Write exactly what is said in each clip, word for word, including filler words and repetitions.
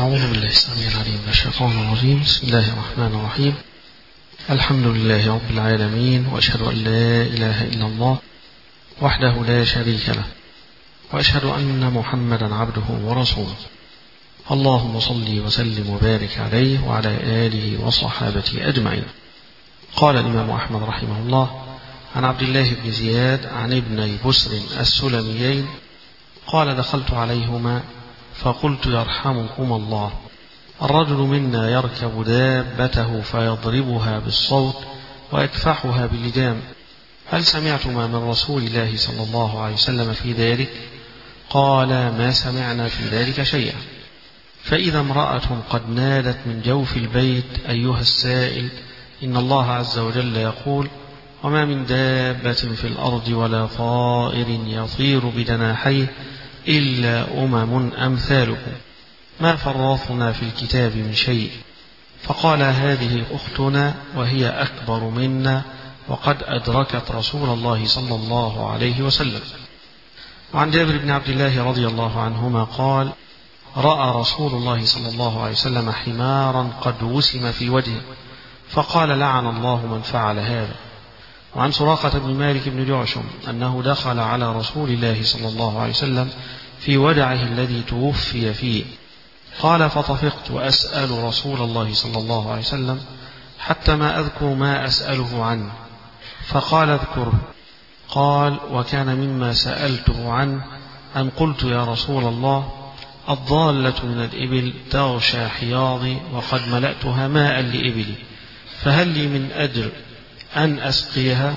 أعوذ بالله السميع العليم من الشيطان الرجيم. بسم الله الرحمن الرحيم. الحمد لله رب العالمين، وأشهد أن لا إله إلا الله وحده لا شريك له، وأشهد أن محمدا عبده ورسوله. اللهم صل وسلم وبارك عليه وعلى آله وصحابته أجمعين. قال الإمام أحمد رحمه الله عن عبد الله بن زياد عن ابني بسر السلميين قال: دخلت عليهما فقلت: يرحمكم الله، الرجل منا يركب دابته فيضربها بالصوت ويكفحها باللجام، هل سمعتما من رسول الله صلى الله عليه وسلم في ذلك؟ قال: ما سمعنا في ذلك شيئا. فإذا امرأة قد نادت من جوف البيت: أيها السائل، إن الله عز وجل يقول: وما من دابة في الأرض ولا طائر يطير بجناحيه إلا أمم أمثالكم ما فرطنا في الكتاب من شيء. فقال: هذه أختنا وهي أكبر منا وقد أدركت رسول الله صلى الله عليه وسلم. وعن جابر بن عبد الله رضي الله عنهما قال: رأى رسول الله صلى الله عليه وسلم حمارا قد وسم في وجهه فقال: لعن الله من فعل هذا. وعن سراقة بن مالك بن جعشم أنه دخل على رسول الله صلى الله عليه وسلم في ودعه الذي توفي فيه، قال: فطفقت أسأل رسول الله صلى الله عليه وسلم حتى ما أذكر ما أسأله عنه، فقال: اذكره. قال: وكان مما سألته عنه أن قلت: يا رسول الله، الضالة من الإبل تغشى حياضي وقد ملأتها ماء لإبلي، فهل لي من أجر أن أسقيها؟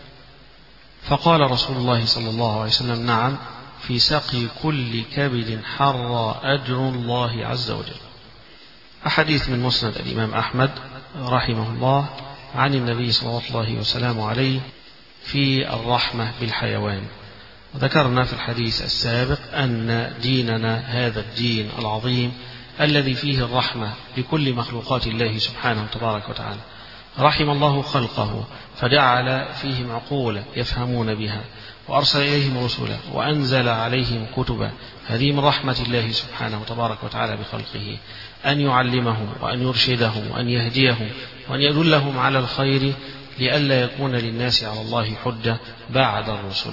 فقال رسول الله صلى الله عليه وسلم: نعم، في سقي كل كبد حر أجر الله عز وجل. أحاديث من مسند الإمام أحمد رحمه الله عن النبي صلى الله عليه وسلم عليه في الرحمة بالحيوان. وذكرنا في الحديث السابق أن ديننا هذا الدين العظيم الذي فيه الرحمة لكل مخلوقات الله سبحانه تبارك وتعالى، رحم الله خلقه فجعل فيهم عقولا يفهمون بها، وأرسل إليهم رسلا وأنزل عليهم كتبا. هذه من رحمة الله سبحانه تبارك وتعالى بخلقه، أن يعلمهم وأن يرشدهم وأن يهديهم وأن يدلهم على الخير لئلا يكون للناس على الله حجة بعد الرسل.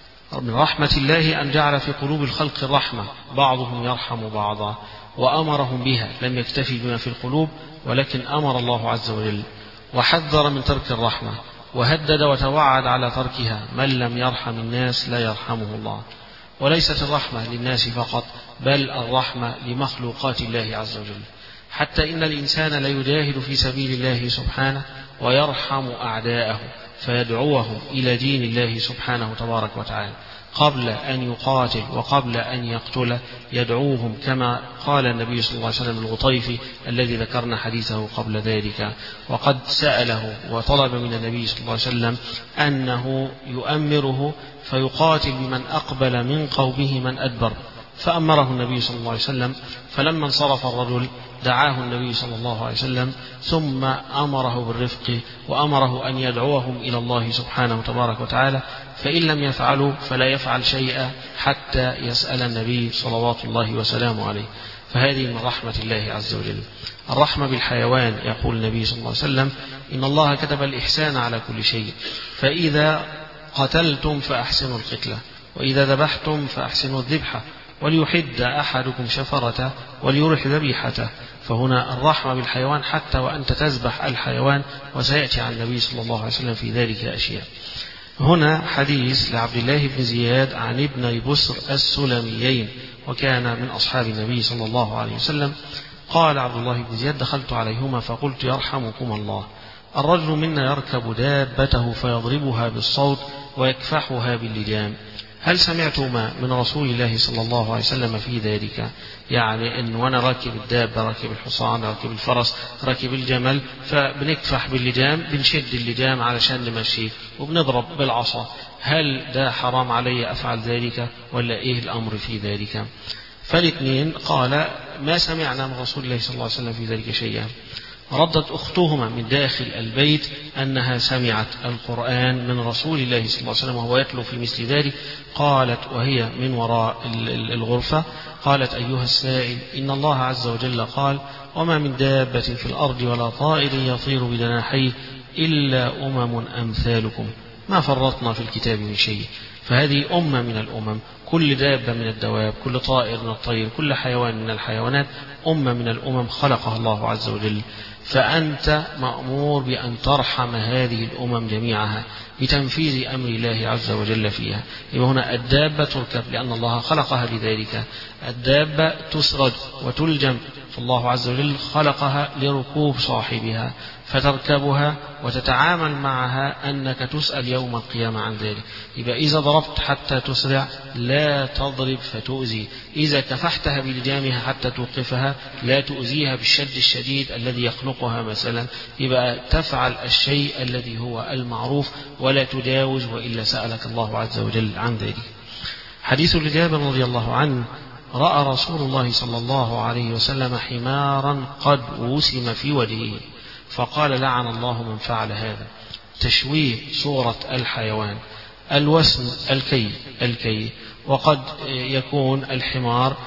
من رحمة الله أن جعل في قلوب الخلق الرحمة، بعضهم يرحم بعضا، وأمرهم بها، لم يكتفي بما في القلوب ولكن أمر الله عز وجل وحذر من ترك الرحمة، وهدد وتوعد على تركها: من لم يرحم الناس لا يرحمه الله. وليست الرحمة للناس فقط، بل الرحمة لمخلوقات الله عز وجل، حتى إن الإنسان ليجاهد في سبيل الله سبحانه ويرحم أعداءه فيدعوهم إلى دين الله سبحانه تبارك وتعالى، قبل أن يقاتل وقبل أن يقتل يدعوهم، كما قال النبي صلى الله عليه وسلم الغطيفي الذي ذكرنا حديثه قبل ذلك، وقد سأله وطلب من النبي صلى الله عليه وسلم أنه يؤمره فيقاتل بمن أقبل من قومه من أدبر، فأمره النبي صلى الله عليه وسلم. فلما انصرف الرجل دعاه النبي صلى الله عليه وسلم ثم أمره بالرفق وأمره أن يدعوهم إلى الله سبحانه تبارك وتعالى، فإن لم يفعلوا فلا يفعل شيئا حتى يسأل النبي صلوات الله وسلامه عليه. فهذه من رحمة الله عز وجل. الرحمة بالحيوان، يقول النبي صلى الله عليه وسلم: إن الله كتب الإحسان على كل شيء، فإذا قتلتم فأحسنوا القتلة، وإذا ذبحتم فأحسنوا الذبحة، وليحد أحدكم شفرته وليرح ذبيحته. فهنا الرحمة بالحيوان حتى وأنت تذبح الحيوان، وسيأتي عن النبي صلى الله عليه وسلم في ذلك أشياء. هنا حديث لعبد الله بن زياد عن ابني بسر السلميين، وكان من أصحاب النبي صلى الله عليه وسلم. قال عبد الله بن زياد: دخلت عليهما فقلت: يرحمكم الله، الرجل منا يركب دابته فيضربها بالصوت ويكفحها باللجام، هل سمعتما من رسول الله صلى الله عليه وسلم في ذلك؟ يعني أن وأنا راكب الدابة، راكب الحصان، راكب الفرس، راكب الجمل، فبنكفح باللجام، بنشد اللجام علشان نمشيه وبنضرب بالعصا، هل ده حرام علي أفعل ذلك ولا إيه الأمر في ذلك؟ فالاثنين قال: ما سمعنا من رسول الله صلى الله عليه وسلم في ذلك شيئا. ردت أختهما من داخل البيت أنها سمعت القرآن من رسول الله صلى الله عليه وسلم وهو يتلو في مثل ذلك. قالت وهي من وراء الغرفة، قالت أيها السائل، إن الله عز وجل قال: وما من دابة في الأرض ولا طائر يطير بجناحيه إلا أمم أمثالكم ما فرطنا في الكتاب من شيء. فهذه أمة من الأمم، كل دابة من الدواب، كل طائر من الطير، كل حيوان من الحيوانات، أمة من الأمم خلقها الله عز وجل. فأنت مأمور بأن ترحم هذه الأمم جميعها بتنفيذ أمر الله عز وجل فيها. يبقى هنا الدابة تركب لأن الله خلقها لذلك، الدابة تسرج وتلجم، فالله عز وجل خلقها لركوب صاحبها، فتركبها وتتعامل معها أنك تسأل يوم القيامة عن ذلك. يبقى إذا ضربت حتى تسرع لا تضرب فتؤذي، إذا كفحتها بلجامها حتى توقفها لا تؤذيها بالشد الشديد الذي يخنقها مثلا. يبقى تفعل الشيء الذي هو المعروف ولا تجاوز، وإلا سألك الله عز وجل عن ذلك. حديث لجابر رضي الله عنه: رأى رسول الله صلى الله عليه وسلم حمارا قد وسم في وجهه فقال: لعن الله من فعل هذا. تشويه صورة الحيوان، الوسم الكي الكي وقد يكون الحمار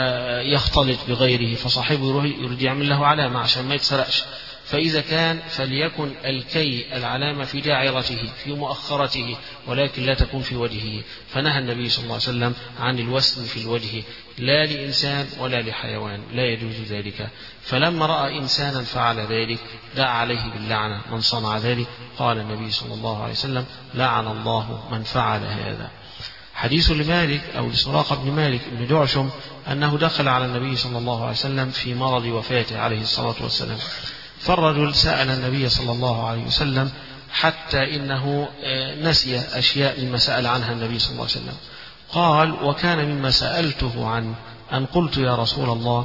يختلط بغيره فصاحبه يريد يعمل له علامة عشان ما يتسرقش، فإذا كان فليكن الكي العلامة في داعرته في مؤخرته ولكن لا تكون في وجهه. فنهى النبي صلى الله عليه وسلم عن الوسم في الوجه، لا لإنسان ولا لحيوان، لا يجوز ذلك. فلما رأى إنسانا فعل ذلك دعا عليه باللعنة من صنع ذلك. قال النبي صلى الله عليه وسلم: لعن الله من فعل هذا. حديث لمالك أو لسراقة بن مالك بن جعشم أنه دخل على النبي صلى الله عليه وسلم في مرض وفاته عليه الصلاة والسلام، فالرجل سأل النبي صلى الله عليه وسلم حتى إنه نسي أشياء مما سأل عنها النبي صلى الله عليه وسلم. قال: وكان مما سألته عنه أن قلت يا رسول الله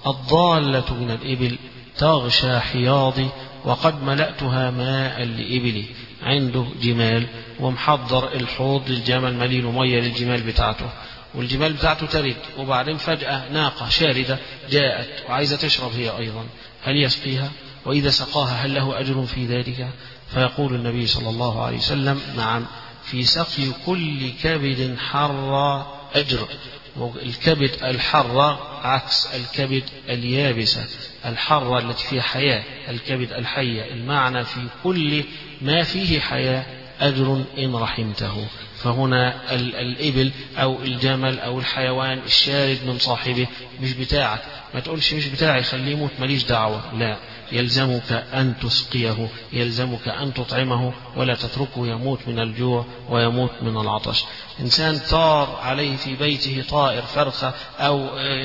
الضالة من الإبل تغشى حياضي وقد ملأتها ماء لإبلي. عنده جمال ومحضر الحوض للجمل مليل مية للجمال بتاعته، والجمال بتاعته ترد، وبعدين فجأة ناقة شاردة جاءت وعايزة تشرب هي أيضا، هل يسقيها؟ وإذا سقاها هل له أجر في ذلك؟ فيقول النبي صلى الله عليه وسلم: نعم، في سقي كل كبد حر أجر. الكبد الحرة عكس الكبد اليابسة، الحرة التي فيها حياة، الكبد الحية، المعنى في كل ما فيه حياة أجر إن رحمته. فهنا الإبل أو الجمل أو الحيوان الشارد من صاحبه مش بتاعك، ما تقولش مش بتاعي خليه يموت ماليش دعوة، لا، يلزمك أن تسقيه، يلزمك أن تطعمه، ولا تتركه يموت من الجوع ويموت من العطش. إنسان طار عليه في بيته طائر فرخة أو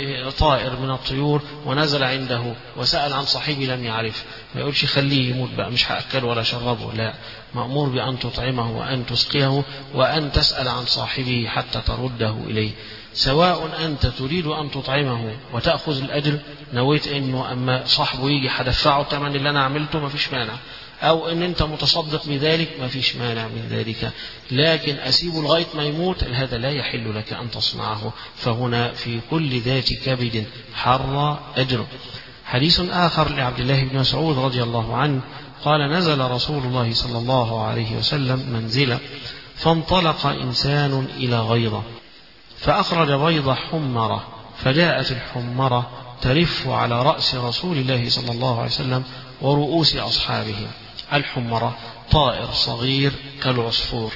طائر من الطيور ونزل عنده وسأل عن صاحبه لم يعرف، ما يقولش خليه يموت بقى مش هأكله ولا شربه، لا، مأمور بأن تطعمه وأن تسقيه وأن تسأل عن صاحبه حتى ترده إليه. سواء أنت تريد أن تطعمه وتأخذ الأجر، نويت أنه أما صاحبه يجي هدفعه الثمن اللي أنا عملته ما فيش مانع، أو أن أنت متصدق بذلك ما فيش مانع من ذلك، لكن أسيبه لغاية ما يموت هذا لا يحل لك أن تصنعه. فهنا في كل ذات كبد حر أجر. حديث آخر لعبد الله بن مسعود رضي الله عنه قال: نزل رسول الله صلى الله عليه وسلم منزلا فانطلق إنسان إلى غيضة فأخرج بيض حمرة، فجاءت الحمرة ترف على رأس رسول الله صلى الله عليه وسلم ورؤوس أصحابه. الحمرة طائر صغير كالعصفور.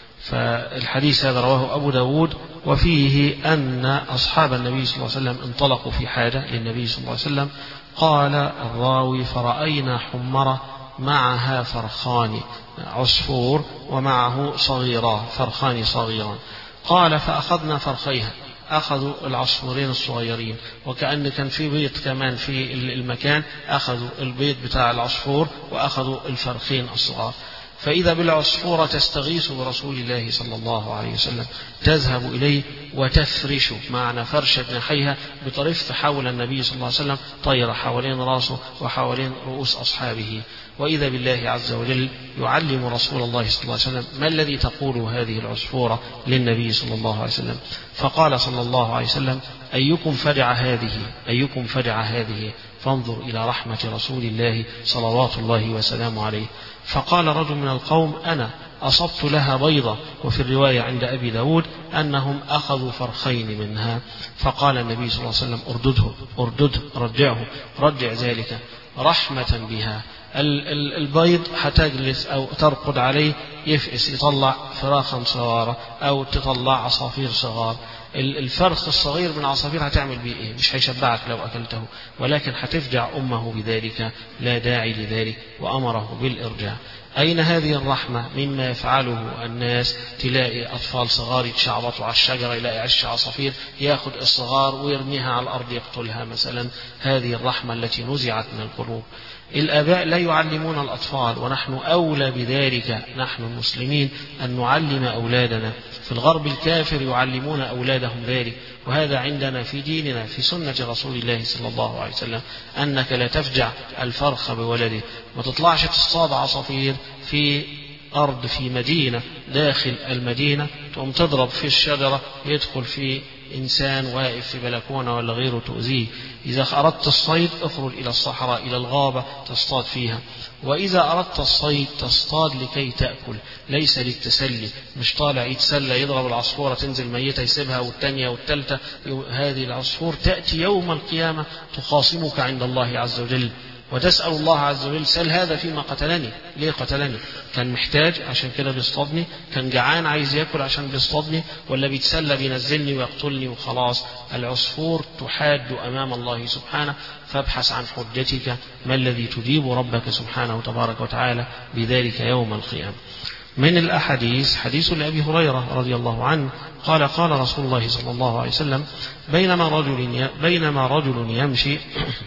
فالحديث هذا رواه أبو داود، وفيه أن أصحاب النبي صلى الله عليه وسلم انطلقوا في حاجة للنبي صلى الله عليه وسلم. قال الراوي: فرأينا حمرة معها فرخان، عصفور ومعه صغيران، فرخان صغيران. قال: فأخذنا فرخيها، أخذوا العصفورين الصغيرين، وكأن كان في بيض كمان في المكان، أخذوا البيض بتاع العصفور وأخذوا الفرخين الصغار. فإذا بالعصفورة تستغيث برسول الله صلى الله عليه وسلم، تذهب إليه وتفرش، معنى فرش جناحيها بطرف حول النبي صلى الله عليه وسلم، طير حوالين راسه وحوالين رؤوس أصحابه. وإذا بالله عز وجل يعلم رسول الله صلى الله عليه وسلم ما الذي تقول هذه العصفورة للنبي صلى الله عليه وسلم، فقال صلى الله عليه وسلم: أيكم فدع هذه أيكم فدع هذه فانظر إلى رحمة رسول الله صلوات الله وسلامه عليه. فقال رجل من القوم: أنا أصبت لها بيضة. وفي الرواية عند أبي داود أنهم أخذوا فرخين منها. فقال النبي صلى الله عليه وسلم: أردده أردده رجعه رجع ذلك رحمة بها. البيض هتجلس أو ترقد عليه يفقس، يطلع فراخا صغارة أو تطلع عصافير صغار. الفرخ الصغير من عصافير هتعمل بيه إيه؟ مش هيشبعك لو أكلته، ولكن هتفجع أمه بذلك، لا داعي لذلك، وأمره بالإرجاع. أين هذه الرحمة مما يفعله الناس؟ تلاقي أطفال صغار يتشعبطوا على الشجرة، يلاقي عش عصافير يأخذ الصغار ويرميها على الأرض يقتلها مثلا. هذه الرحمة التي نزعت من القلوب. الآباء لا يعلمون الأطفال، ونحن أولى بذلك نحن المسلمين أن نعلم أولادنا. في الغرب الكافر يعلمون أولادهم ذلك، وهذا عندنا في ديننا في سنة رسول الله صلى الله عليه وسلم، أنك لا تفجع الفرخ بولده، ما تطلعش تصطاد عصافير في أرض في مدينة داخل المدينة، تقوم تضرب في الشجرة يدخل في إنسان واقف في بلكونة ولا غيره تؤذيه. إذا أردت الصيد اخرج إلى الصحراء إلى الغابة تصطاد فيها. وإذا أردت الصيد تصطاد لكي تأكل، ليس للتسلي. مش طالع يتسلى يضرب العصفورة تنزل ميتة يسيبها والتانية والتالتة. هذه العصفور تأتي يوم القيامة تخاصمك عند الله عز وجل، وتسأل الله عز وجل: سل هذا فيما قتلني، ليه قتلني؟ كان محتاج عشان كده بيصطادني؟ كان جعان عايز يأكل عشان بيصطادني؟ ولا بيتسلى بينزلني ويقتلني وخلاص؟ العصفور تحاد أمام الله سبحانه. فابحث عن حجتك، ما الذي تجيب ربك سبحانه وتبارك وتعالى بذلك يوم القيامة. من الأحاديث حديث لأبي هريرة رضي الله عنه قال: قال رسول الله صلى الله عليه وسلم: بينما رجل بينما رجل يمشي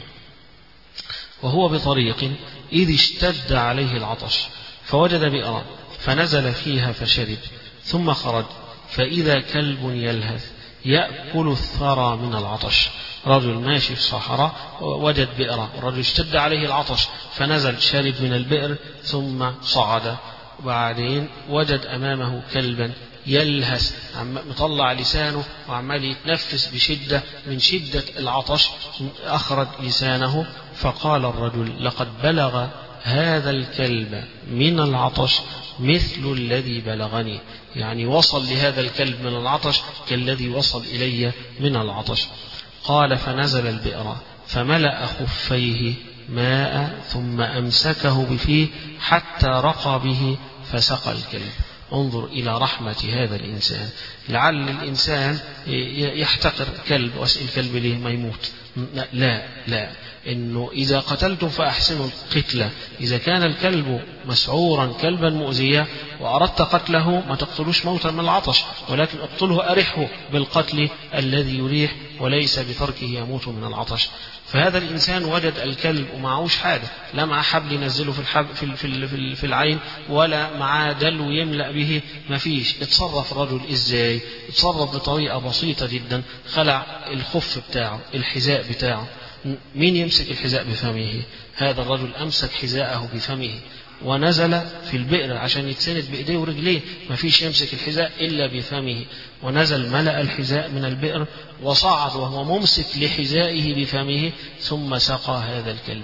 وهو بطريق إذ اشتد عليه العطش، فوجد بئرا فنزل فيها فشرب، ثم خرج فإذا كلب يلهث يأكل الثرى من العطش. رجل ماشي في الصحراء وجد بئرا، الرجل اشتد عليه العطش فنزل شرب من البئر ثم صعد، وبعدين وجد أمامه كلبا يلهث، مطلع لسانه وعمال يتنفس بشدة من شدة العطش، أخرج لسانه. فقال الرجل: لقد بلغ هذا الكلب من العطش مثل الذي بلغني، يعني وصل لهذا الكلب من العطش كالذي وصل إلي من العطش. قال: فنزل البئر فملأ خفيه ماء ثم أمسكه بفيه حتى رقى به فسقى الكلب. انظر إلى رحمة هذا الإنسان. لعل الإنسان يحتقر كلب، واسأل الكلب ليه ما يموت؟ لا لا إنه إذا قتلتم فأحسنوا القتلة. إذا كان الكلب مسعورا كلبا مؤذيا وأردت قتله ما تقتلوش موتا من العطش، ولكن اقتله أرحه بالقتل الذي يريح، وليس بتركه يموت من العطش. فهذا الإنسان وجد الكلب ومعهوش حاجة، لا مع حبل ينزله في الحب في في في, في العين، ولا مع دلو يملأ به، ما فيش. اتصرف الرجل إزاي؟ اتصرف بطريقة بسيطة جدا. خلع الخف بتاعه، الحذاء بتاعه. مين يمسك الحذاء بفمه؟ هذا الرجل أمسك حذاءه بفمه ونزل في البئر عشان يتسند بإيديه ورجليه، ما فيش يمسك الحذاء إلا بفمه، ونزل ملأ الحذاء من البئر وصعد وهو ممسك لحذائه بفمه، ثم سقى هذا الكلب.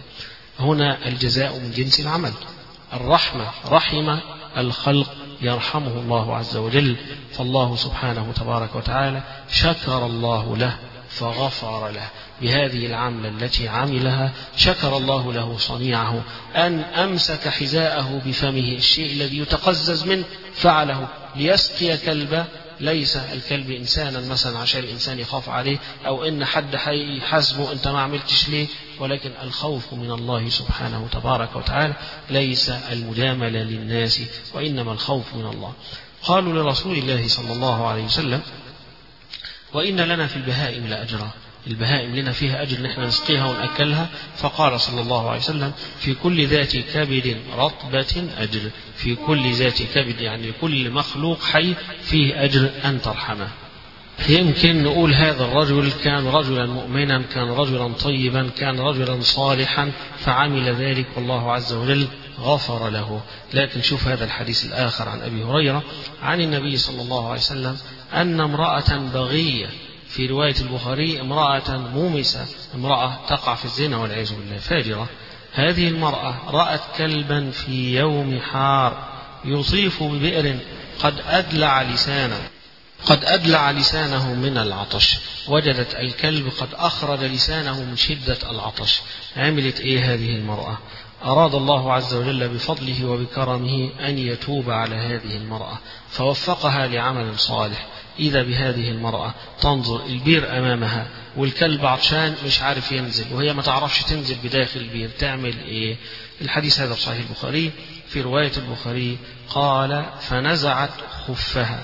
هنا الجزاء من جنس العمل. الرحمة رحم الخلق يرحمه الله عز وجل. فالله سبحانه تبارك وتعالى شكر الله له فغفر له بهذه العملة التي عملها. شكر الله له صنيعه أن أمسك حذاءه بفمه، الشيء الذي يتقزز منه فعله ليسقي كلبه. ليس الكلب إنسانا مثلا عشان الإنسان يخاف عليه، أو إن حد حسبه أنت ما عملتش ليه، ولكن الخوف من الله سبحانه تبارك وتعالى، ليس المجاملة للناس، وإنما الخوف من الله. قالوا لرسول الله صلى الله عليه وسلم: وإن لنا في البهائم لأجرا، البهائم لنا فيها أجر ان احنا نسقيها ونأكلها. فقال صلى الله عليه وسلم في كل ذات كبد رطبة أجر، في كل ذات كبد يعني كل مخلوق حي فيه أجر أن ترحمه. يمكن نقول هذا الرجل كان رجلا مؤمنا، كان رجلا طيبا، كان رجلا صالحا فعمل ذلك والله عز وجل غفر له. لكن شوف هذا الحديث الآخر عن أبي هريرة عن النبي صلى الله عليه وسلم أن امرأة بغية، في رواية البخاري امرأة مومسة، امرأة تقع في الزنا والعياذ بالله فاجرة. هذه المرأة رأت كلبا في يوم حار يصيف ببئر قد أدلع لسانه قد أدلع لسانه من العطش، وجدت الكلب قد أخرج لسانه من شدة العطش. عملت إيه هذه المرأة؟ أراد الله عز وجل بفضله وبكرمه أن يتوب على هذه المرأة فوفقها لعمل صالح. إذا بهذه المرأة تنظر البير أمامها والكلب عطشان مش عارف ينزل، وهي ما تعرفش تنزل بداخل البير، تعمل إيه؟ الحديث هذا في صحيح البخاري، في رواية البخاري قال فنزعت خفها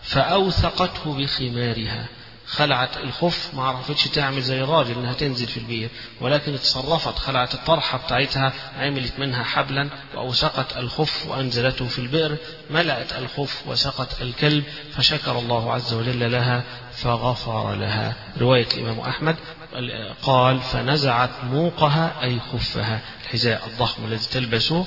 فأوثقته بخمارها، خلعت الخف، ما عرفتش تعمل زي الراجل انها تنزل في البير، ولكن اتصرفت، خلعت الطرحة بتاعتها، عملت منها حبلا وأوثقت الخف وأنزلته في البئر، ملأت الخف وسقت الكلب فشكر الله عز وجل لها فغفر لها. رواية الإمام أحمد قال فنزعت موقها أي خفها، الحذاء الضخم الذي تلبسه،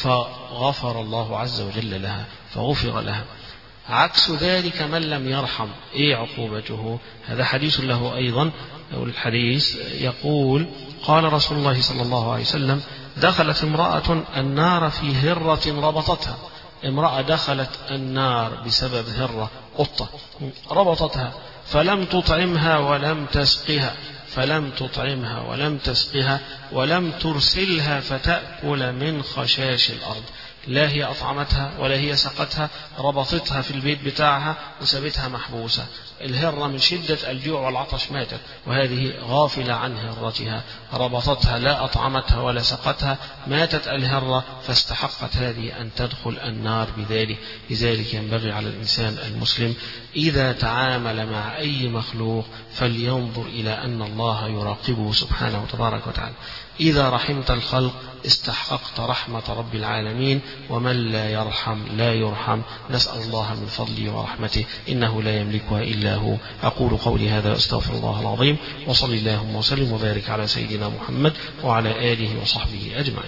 فغفر الله عز وجل لها فغفر لها. عكس ذلك من لم يرحم، ايه عقوبته؟ هذا حديث له ايضا. الحديث يقول قال رسول الله صلى الله عليه وسلم دخلت امرأة النار في هرة ربطتها، امرأة دخلت النار بسبب هرة قطة ربطتها فلم تطعمها ولم تسقها فلم تطعمها ولم تسقها ولم ترسلها فتأكل من خشاش الأرض، لا هي أطعمتها ولا هي سقتها، ربطتها في البيت بتاعها وسابتها محبوسة. الهرة من شدة الجوع والعطش ماتت، وهذه غافلة عن هرتها، ربطتها لا أطعمتها ولا سقتها، ماتت الهرة فاستحقت هذه أن تدخل النار بذلك. لذلك ينبغي على الإنسان المسلم إذا تعامل مع أي مخلوق فلينظر إلى أن الله يراقبه سبحانه وتبارك وتعالى. إذا رحمت الخلق استحققت رحمة رب العالمين، ومن لا يرحم لا يرحم. نسأل الله من فضله ورحمته إنه لا يملكها إلا هو. أقول قولي هذا وأستغفر الله العظيم، وصلى اللهم وسلم وبارك على سيدنا محمد وعلى آله وصحبه أجمعين.